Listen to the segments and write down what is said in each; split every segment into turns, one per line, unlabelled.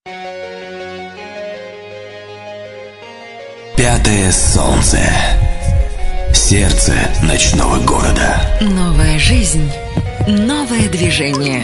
Пятое солнце. Сердце ночного города.
Новая жизнь, новое движение.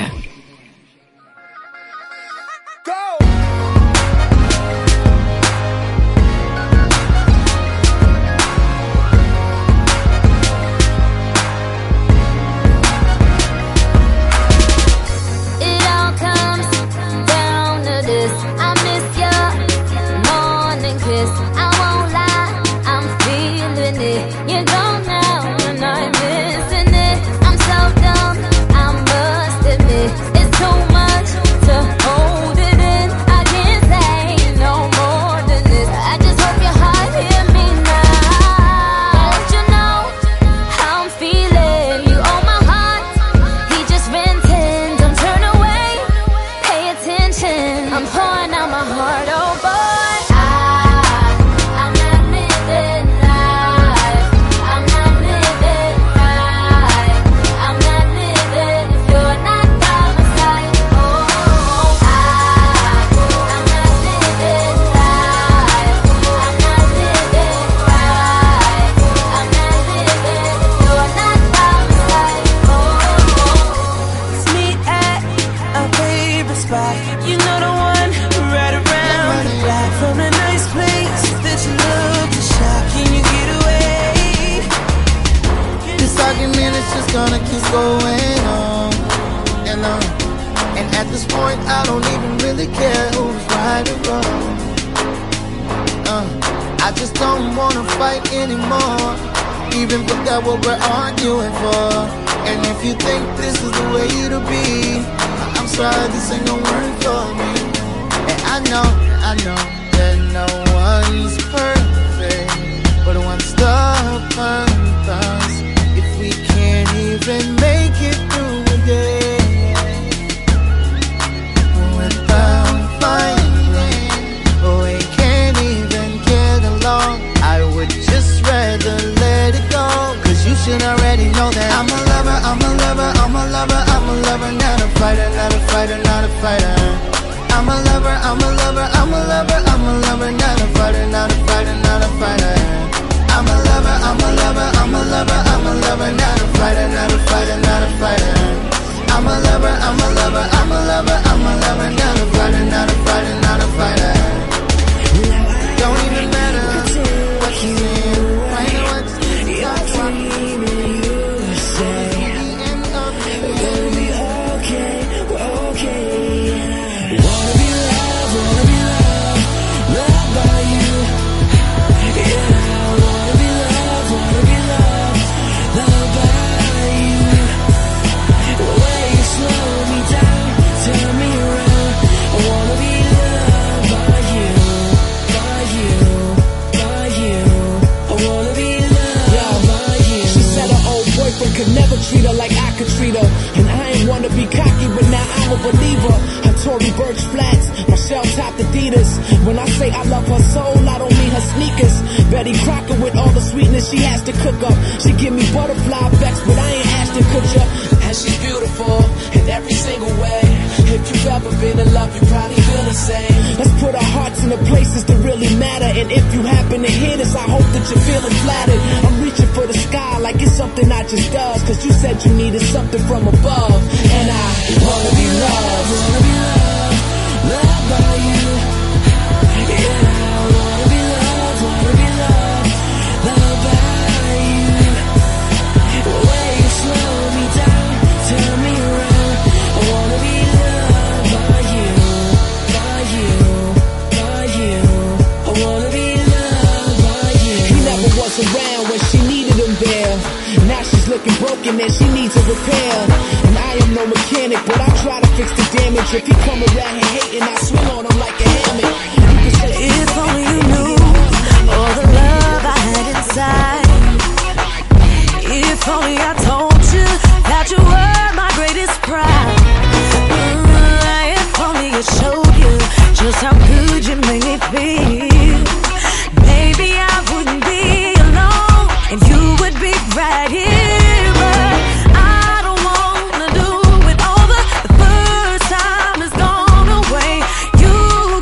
Right here, but I don't wanna do it over. The first time is gone away. You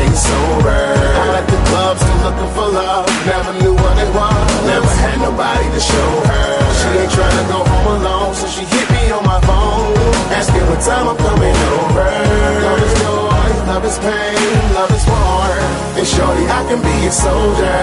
stay sober. Out at the club, still looking for love. Never knew what it was. Never had nobody to show her. She ain't trying to go home alone, so she hit me on my phone, asking what time I'm coming over. Love is joy, love is pain, love is war. And shorty, I can be a soldier.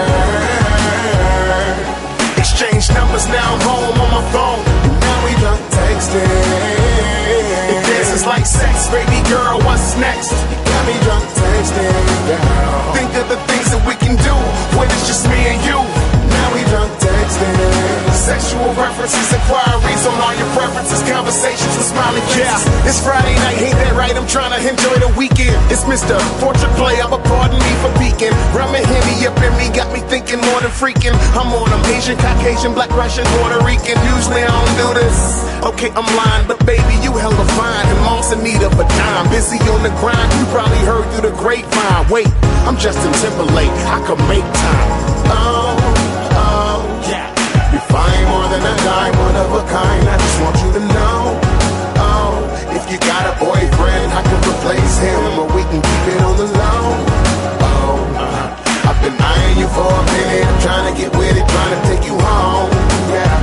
Exchange numbers, now I'm home on my phone. And now we done texting. It dances like sex, baby girl, what's next? You got me drunk texting, girl. Think of the things that we can do when it's just me and you. Now we drunk texting. Sexual references, inquiries on all your preferences, conversations with smiling faces. Yeah, it's Friday night, ain't that right? I'm trying to enjoy the weekend. It's Mr. Fortune Player, but pardon me for peeking. Rum and Henny up in me, got me thinking more than freaking. I'm on them Asian, Caucasian, Black, Russian, Puerto Rican. Usually I don't do this. Okay, I'm lying, but baby, you hella fine. And mom's in need of a dime. Busy on the grind, you probably heard through the grapevine. Wait, I'm Justin Timberlake, I could make time. Oh, yeah. You're fine more than a dime, one of a kind. I just want you to know. Oh, if you got a boyfriend, I can replace him, or we can keep it on the low. Oh, I've been eyeing you for a minute. I'm trying to get with it, trying to take you home. Yeah.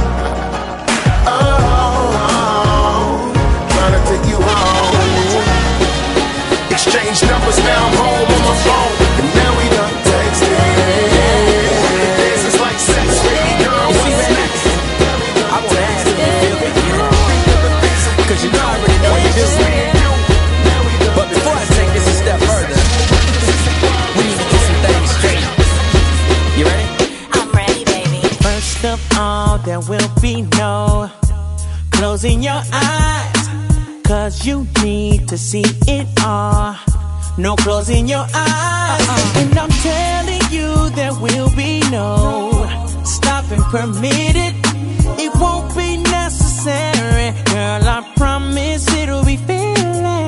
Oh, trying to take you home. Exchange numbers, now I'm home on my phone. And now we done texting. This is like sex, baby girl. What's next?
I wanna ask if you feel it, you know. Cause you know I already know you do. But before I take this a step further, we need to get some things straight. You ready?
I'm ready, baby.
First of all, there will be no closing your eyes, cause you need to see it all. No closing your eyes. And I'm telling you, there will be no stopping permitted. It won't be necessary, girl, I promise it'll be feeling.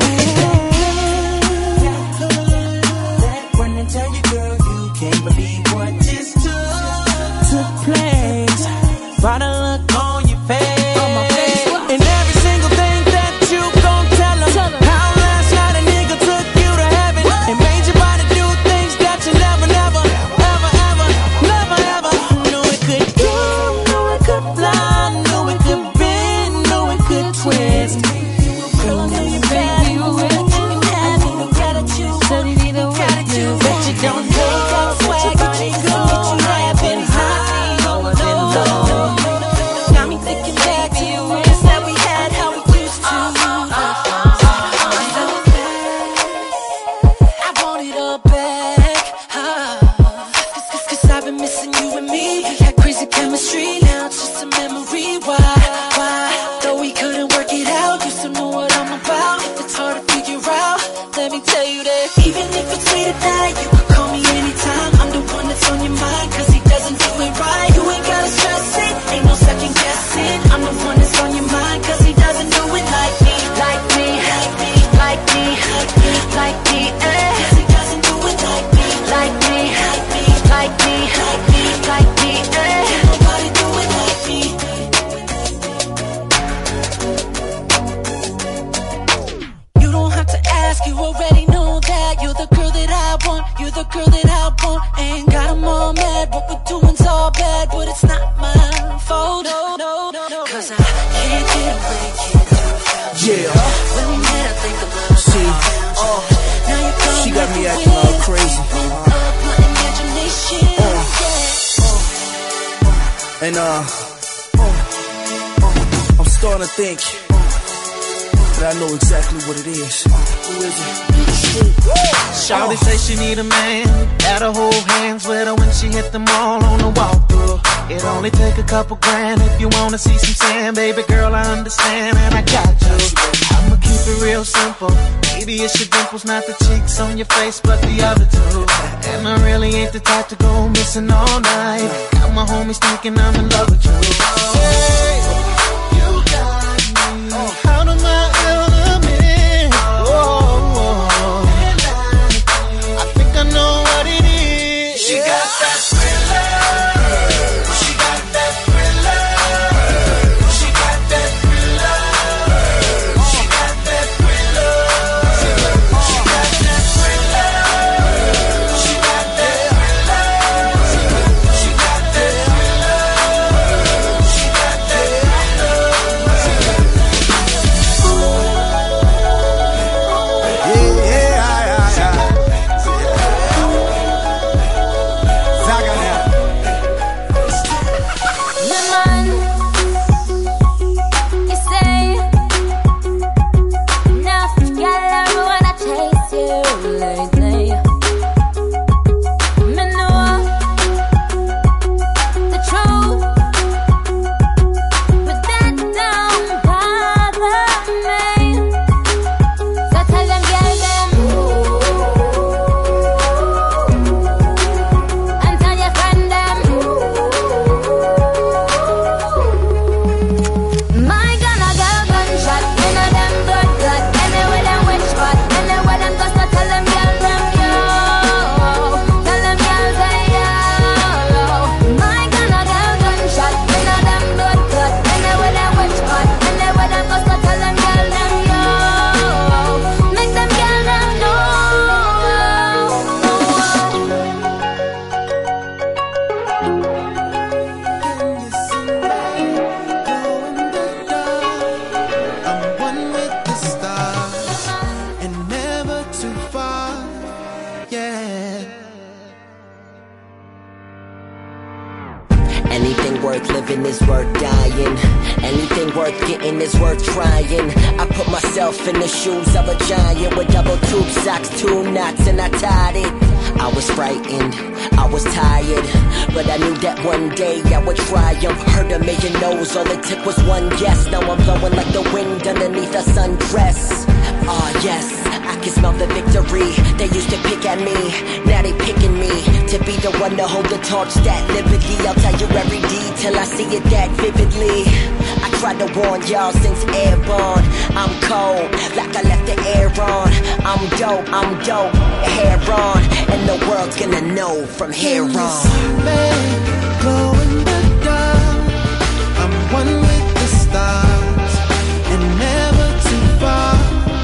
Run and tell you, girl, you can't believe what just took place. By the look on your face. And every single thing that you gon' tell them. How last night a nigga took you to heaven and made your body do things that you never, ever knew it could do, knew it could fly, knew it could bend, knew it could twist. Girl, I know you baby, you have gratitude, so you need a gratitude. Bet you don't know what your body goes. I have been high, I was in low. Got me thinking back to you, wish that we had how we used to.
I want it all back. Cause I've been missing you and me. We had crazy chemistry, now it's just a memory. Why? Though we couldn't work it out, you still know what I'm about. It's hard to figure out, let me tell you that. Even if it's late at night, you can call me anytime. I'm the one that's on your mind, cause he doesn't do it right. You ain't gotta stress it, ain't no second guessing. I'm the one that's on your mind, cause he doesn't do it like me. Like me, like me, like me, like me, like me, eh. Cause he doesn't do it like me. Like me, like me, like me, like me, like me, eh. Can't nobody do it like me. You don't have to ask, you already know that. You're the girl that I want, you're the girl that I want. Ain't got 'em all mad, what we're doing's all bad, but it's not my fault. Cause I can't get away, can't do it.
Yeah.
When we met, I think the love was
See,
now you're gone
she got me
like the
acting all
wind.
crazy.
My imagination, yeah.
And I'm starting to think that I know exactly what it is. Who is it?
Shawty say she need a man that'll hold hands with her when she hit the mall on the walk-through. It only take a couple grand if you wanna see some sand, baby girl, I understand and I got you. I'ma keep it real simple. Maybe it's your dimples, not the cheeks on your face, but the other two. And I really ain't the type to go missing all night. Got my homies thinking I'm in love with you. Hey, you got me out of my element. Oh, I think I know what it is. She got that thriller. She got that thriller. She got that thriller. She got that thriller. She got that thriller.
Anything worth living is worth dying. Anything worth getting is worth trying. I put myself in the shoes of a giant with double tube socks, 2 knots, and I tied it. I was frightened, I was tired, but I knew that one day I would triumph. Heard a million no's, all it took was one guess. Now I'm blowing like the wind underneath a sundress. Ah yes, I can smell the victory. They used to pick at me, now they picking me to be the one to hold the torch that liberty. I'll tell you every detail, I see it that vividly. I tried to warn y'all since airborne. I'm cold, like I left the air on. I'm dope, hair on, and the world's gonna know from here on.
Glow in the dark, I'm one with the stars, and never too far.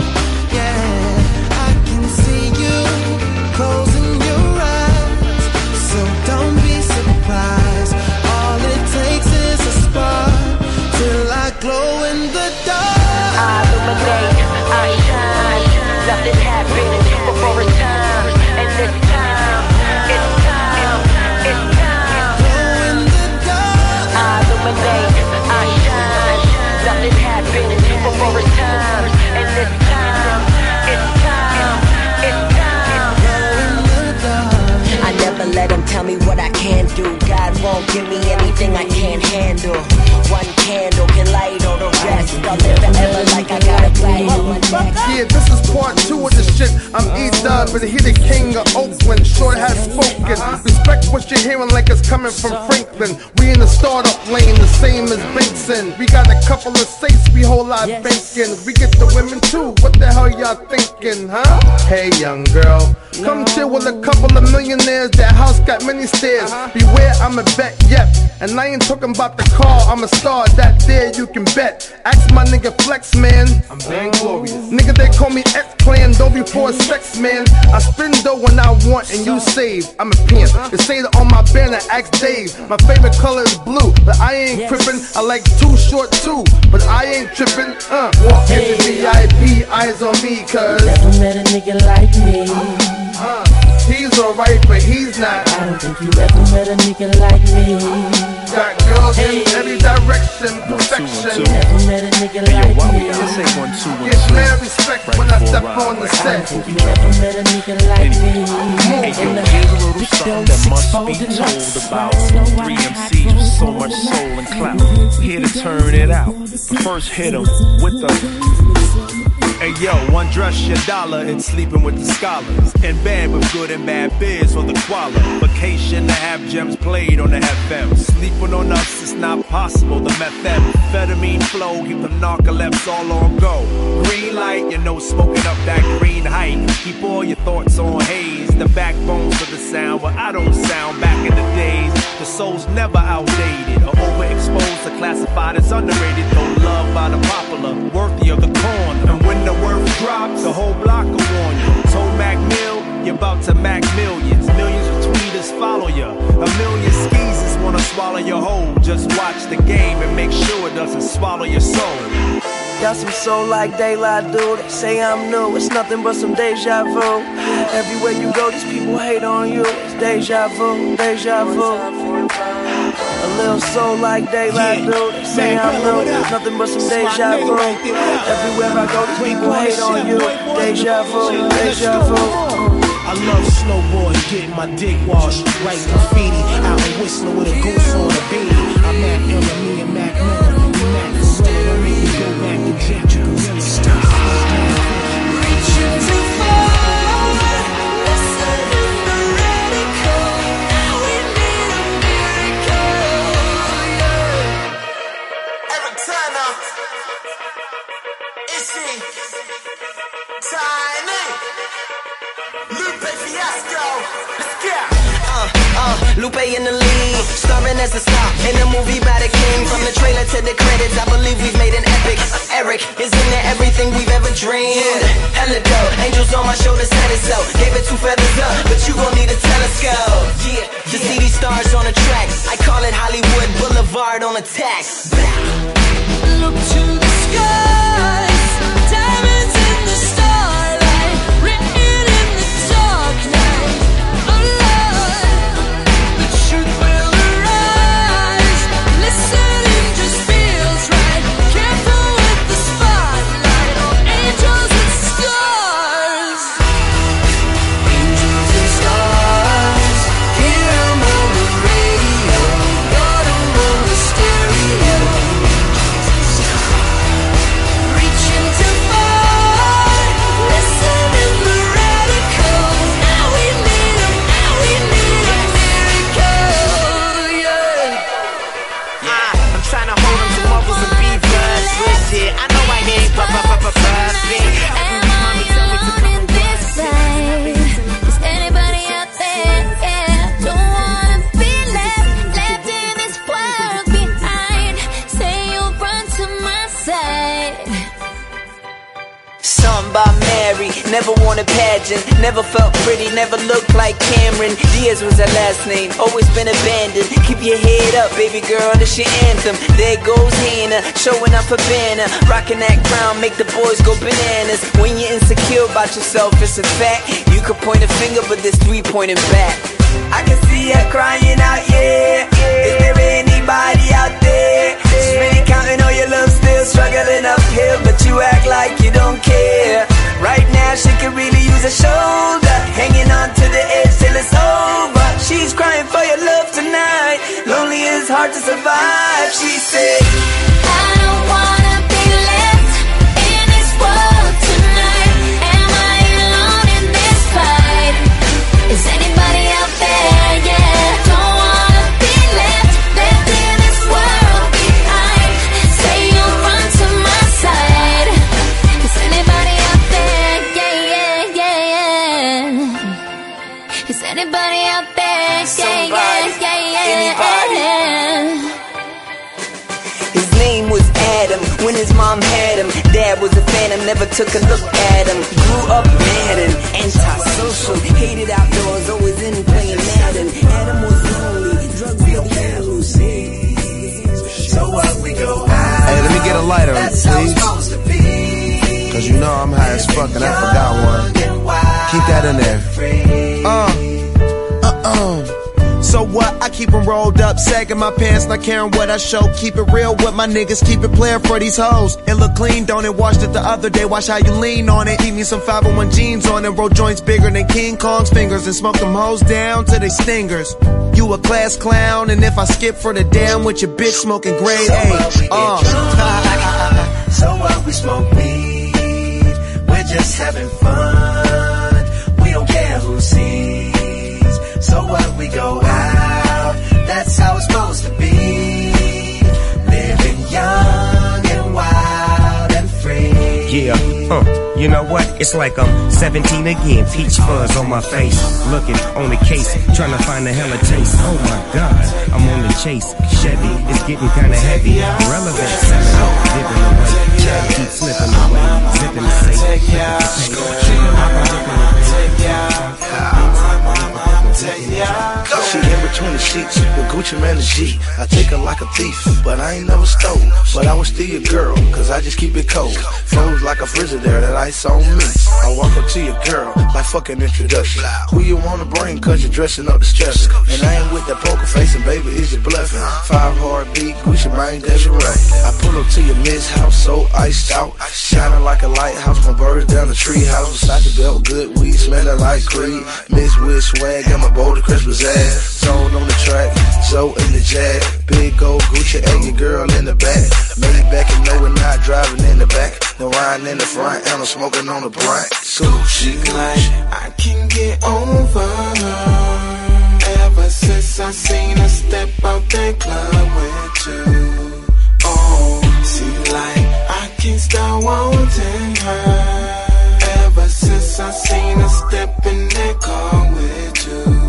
Yeah, I can see you closing your eyes, so don't be surprised. All it takes is a spark till I glow in the dark.
I illuminate, I shine. Nothing happened before it's time, and this time, it's time, it's time.
Glow in the dark.
I illuminate, I shine. Nothing happened before it's time, and this time, it's time, it's time.
Glow in the dark.
I never let them tell me what I can't do. God won't give me anything I can't handle. One candle can light all the rest. I'll live forever like I got a blade on my neck.
Yeah, this is part 2 of the shit. I'm E-Dub, and he the king of Oakland. Short has spoken. Respect what you're hearing like it's coming from Franklin. We in the startup lane, the same as Benson. We got a couple of safes, we hold our banking. We get the women too, what the hell y'all thinking, huh? Hey young girl, come chill with a couple of millionaires. That house got many stairs. Beware, I'm a bet, yep. And I ain't talking about the car, I'm a star, that there you can bet. Ask my nigga Flex, man. I'm vainglorious. Nigga, they call me X-Clan, don't be for sex, man. I spend dough when I want and you save. I'm a pimp. They say that on my banner, ask Dave. My favorite color is blue, but I ain't trippin'. I like too short too, but I ain't trippin'. Walk in the VIP, eyes on me, cuz
never met a nigga like me.
He's alright, but he's not.
I don't think you ever met a nigga like me.
Got girls in every direction, perfection.
Never met a nigga like me.
Get mad respect when I step on the set.
I don't think you ever met a nigga like me.
Hey yo, here's a little something that must be told about 3 MCs with so much soul and clout. We here to turn it out, but first hit 'em with the. Hey yo, one dress your dollar and sleeping with the scholars. In bed with good and bad biz for the qualification to have gems played on the FM. Sleeping on us is not possible. The methamphetamine flow, keep the narcolepsy all on go. Green light, you know, smoking up that green height. Keep all your thoughts on haze. The backbones of the sound, but I don't sound back in the days. The soul's never outdated or overexposed or classified as underrated. Though loved by the popular, worthy of the corner. And when the worth drops, the whole block will warn you. Told Mac Mill, you're about to Mac millions. Millions of tweeters follow you. A million skeezers wanna swallow your whole. Just watch the game and make sure it doesn't swallow your soul.
Got some soul like daylight, dude. They say I'm new, it's nothing but some deja vu. Everywhere you go, these people hate on you. It's deja vu, deja vu. A little soul like daylight, dude. They say I'm new, it's nothing but some deja vu. Everywhere I go, these people hate on you. Deja vu, deja vu.
I love slow boys getting my dick washed, writing graffiti, out and whistling with a goose on a beanie. I'm Mac Miller, me and Mac Miller. We Mac Gorilla, we go back to Jack Gorilla. Stop.
Reaching too far, listening to radical. Now we need a miracle, yeah.
Eric Turner, Ishi, Tiny, Lupe Fiasco, let's go.
Lupe in the lead, starring as a star in a movie by the king. From the trailer to the credits, I believe we've made an epic. Eric is into everything we've ever dreamed. Hella dope, angels on my shoulders said it so. Gave it 2 feathers up, but you gon' need a telescope. Yeah, to see these stars on the track, I call it Hollywood Boulevard on attack.
Look to the skies, diamonds in the starlight, written in the dark night. Oh Lord, the truth will arise.
never won a pageant, never felt pretty, never looked like Cameron Diaz was her last name, always been abandoned. Keep your head up, baby girl, this your anthem. There goes Hannah, showing up a banner, rocking that crown, make the boys go bananas. When you're insecure about yourself, it's a fact. You could point a finger, but there's 3 pointing back. I can see her crying out, yeah. Is there anybody out there? She's really counting on your love, still struggling uphill, but you act like you don't care. Right now she could really use a shoulder, hanging on to the edge till it's over. She's crying for your love tonight, lonely is hard to survive. She said,
I don't wanna be left in this world tonight. Am I alone in this fight? Is anybody out there? Yeah, don't wanna be left in this world behind. Say you'll run to my side. Is anybody out there? Yeah, yeah, yeah. Is anybody out there?
Somebody,
yeah.
anybody. His name was Adam, when his mom had him. Dad was a phantom, never took a look at him. Grew up mad and antisocial, hated outdoors, always in playing Madden. Adam was lonely, drugs were loose.
So what we go out.
Hey, let me get a lighter, please. Cause you know I'm high as fuck and I forgot one. Keep that in there. So what? I keep them rolled up, sagging my pants, not caring what I show. Keep it real with my niggas, keep it playing for these hoes. It look clean, don't it? Washed it the other day, watch how you lean on it. Keep me some 501 jeans on it, roll joints bigger than King Kong's fingers, and smoke them hoes down to they stingers. You a class clown, and if I skip for the damn with your bitch smoking grade A.
So what? We smoke weed, we're just having fun. We don't care who sees. So what? We go out, that's how it's supposed to be. Living young and wild and free.
Yeah, you know what? It's like I'm 17 again, peach fuzz on my face. Looking on the case, trying to find a hella taste. Oh my God, I'm on the chase. Chevy, it's getting kinda heavy. Relevant, 7-0, dipping away. Chad keep slipping away. Zipping the safe.
Take ya. She in between the sheets with Gucci Man and G. I take her like a thief, but I ain't never stole. But I was still your girl, cause I just keep it cold. Froze like a Frigidaire that ice on me. I walk up to your girl like fucking introduction. Who you wanna bring, cause you're dressing up the stress. And I ain't with that poker face, and baby, is you bluffing? 5 heartbeat, Gucci Mane, Desiree. I pull up to your Miss house, so iced out. Shining like a lighthouse, my birds down the tree house. Beside the belt, good weed, smelling like Creed. Miss with swag, got my boulder Christmas ass. Zone on the track, Zoe in the Jag. Big old Gucci and your girl in the back. Maybe back and no, we're not driving in the back. No riding in the front, and I'm smoking on the brink. So she like, I can't get over her. Ever since I seen her step out that club with you. Oh, she like, I can't stop wanting her. Ever since I seen her step in that car with you.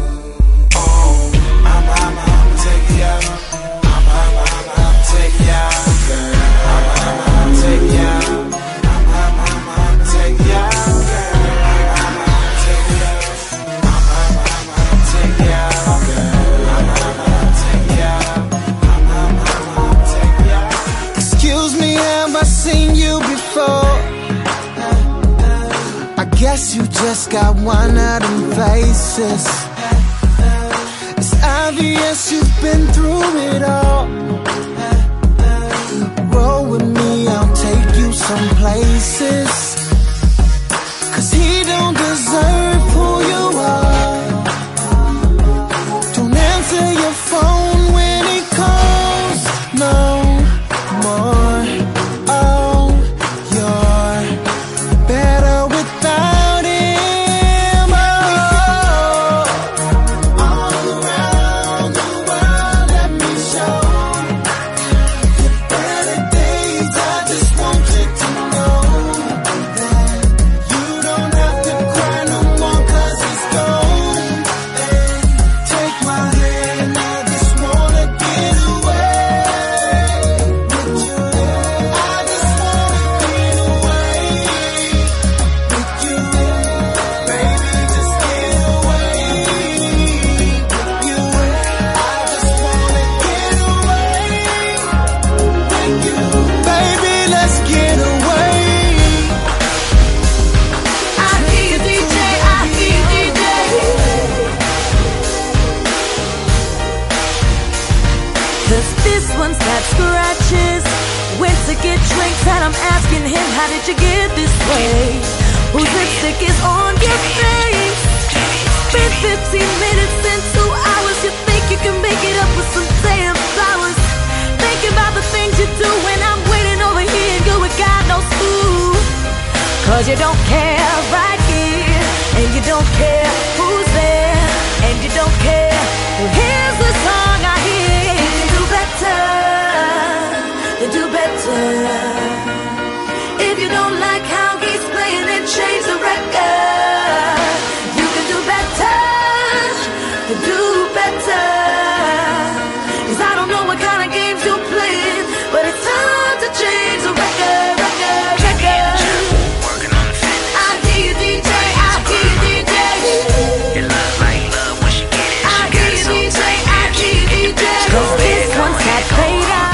Guess you just got one of them faces. It's obvious you've been through it all. Roll with me, I'll take you some places. Cause he don't deserve who you are. Don't answer your phone when he calls no more. Oh, you're better without. No
to get drinks and I'm asking him, how did you get this way? Whose lipstick is on your face? Been 15 minutes and 2 hours. You think you can make it up with some damn flowers? Thinking about the things you do when I'm waiting over here and you ain't got no school. Cause you don't care right here, and you don't care who's there, and you don't care who hears the song I hear. You can do better, you do better. If you don't like how he's playing, then change the record. You can do better, you do better. Cause I don't know what kind of games you're playing, but it's time to change the record, record, record. I hear you DJ, I hear you DJ.
It look like love when she get it.
I hear you DJ, I hear you DJ. Cause this one's got fade out.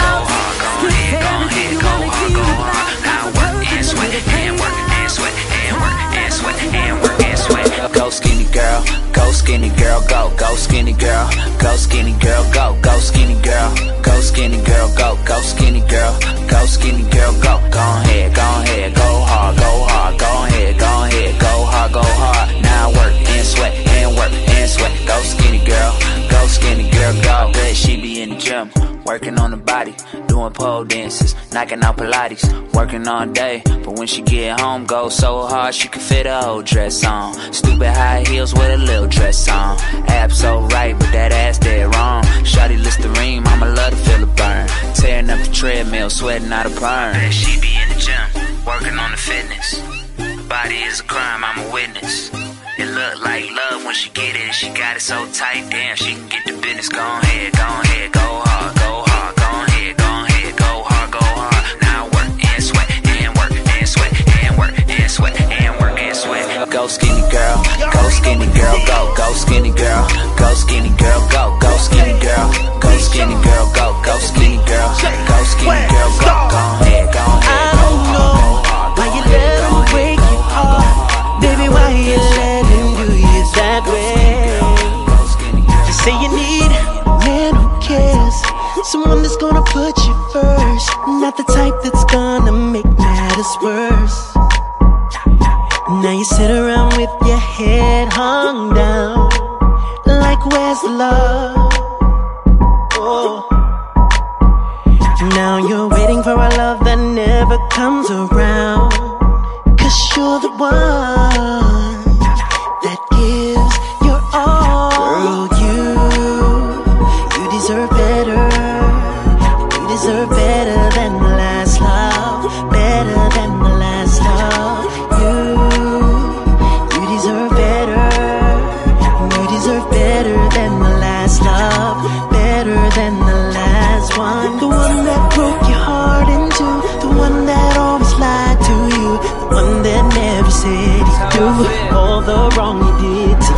Go skinny girl, go skinny girl, go skinny girl, go skinny girl, go skinny girl, go skinny girl, go skinny girl, go skinny girl, go ahead, go hard, go ahead, go hard, now work and sweat, go skinny girl, go. Bet she be in the gym, working on the body, doing pole dances, knocking out Pilates, working all day, but when she get home, go so hard she can fit a whole dress on. Stupid high heels with a little dress on. Abs so right, but that ass dead wrong. Shawty Listerine, mama love to feel it burn. Tearing up the treadmill, sweating out a perm. Bet she be in the gym, working on the fitness. Her body is a crime, I'm a witness. It look like love when she get it. She got it so tight, damn, she can get the business. Go ahead, go hard, go hard, go ahead, go hard. Now work and sweat, and work and sweat, and work and sweat, and work and sweat. Go skinny girl, go skinny girl, go skinny girl, go skinny girl, go skinny girl, go skinny girl, go skinny girl, go skinny girl, go ahead, go hard.
I don't know why you let him break your heart, baby. Why you let him do you that way? You say you need a man who cares, someone that's gonna put you first, not the type that's gonna make matters worse. Now you sit around with your head hung down, like where's the love? Oh. Now you're waiting for a love that never comes around, cause you're the one that gives your all. Girl, you deserve better. You deserve better than the last love, better than the last love. You deserve better. You deserve better than the last love, better than the last one. The one that broke your heart in two, the one that always lied to you, the one that never said he'd do all the wrong he did to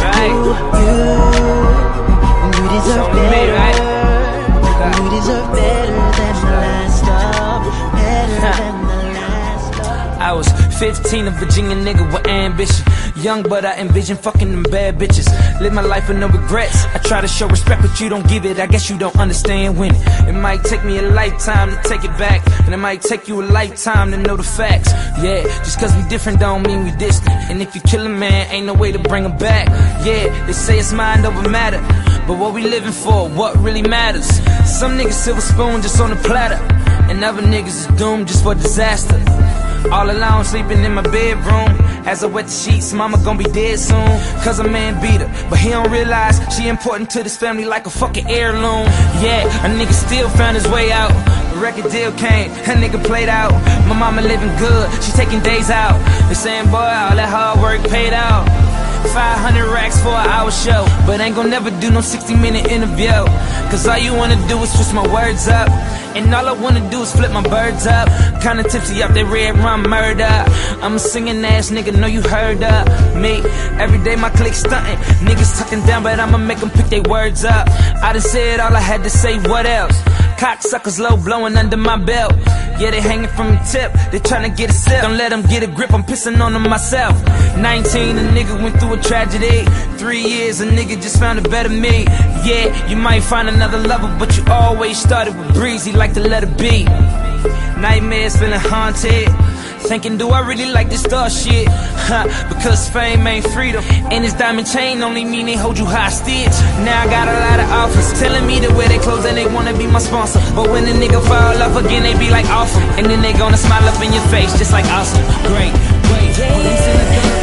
you. You deserve better. You deserve better than the last love, better than the last love.
I was 15, a Virginia nigga with ambition. Young, but I envision fucking them bad bitches. Live my life with no regrets. I try to show respect, but you don't give it. I guess you don't understand winning. It might take me a lifetime to take it back, and it might take you a lifetime to know the facts. Yeah, just cause we different don't mean we distant. And if you kill a man, ain't no way to bring him back. Yeah, they say it's mind over matter, but what we living for, what really matters? Some niggas silver spoon just on the platter, and other niggas is doomed just for disaster. All alone, sleeping in my bedroom. As I wet the sheets, mama gon' be dead soon. Cause a man beat her, but he don't realize she important to this family like a fucking heirloom. Yeah, a nigga still found his way out. The record deal came, that nigga played out. My mama living good, she taking days out. They saying, boy, all that hard work paid out. 500 racks for an hour show, but ain't gon' never do no 60-minute interview. Cause all you wanna do is switch my words up, and all I wanna do is flip my birds up. Kinda tipsy off that red rum murder. I'm a singing ass nigga, know you heard of me. Every day my clique stuntin', niggas talking down, but I'ma make them pick their words up. I done said all I had to say, what else? Cocksuckers low blowing under my belt. Yeah, they hanging from the tip, they tryna get a sip. Don't let them get a grip, I'm pissing on them myself. 19, a nigga went through a tragedy. 3 years, a nigga just found a better me. Yeah, you might find another lover, but you always started with breezy like the letter B. Nightmares feeling haunted. Thinking, do I really like this star shit? Because fame ain't freedom. And this diamond chain only mean they hold you hostage. Now I got a lot of offers telling me to wear their clothes and they wanna be my sponsor. But when a nigga fall off again, they be like awesome. And then they gonna smile up in your face just like awesome. Great, great. Police in the gun.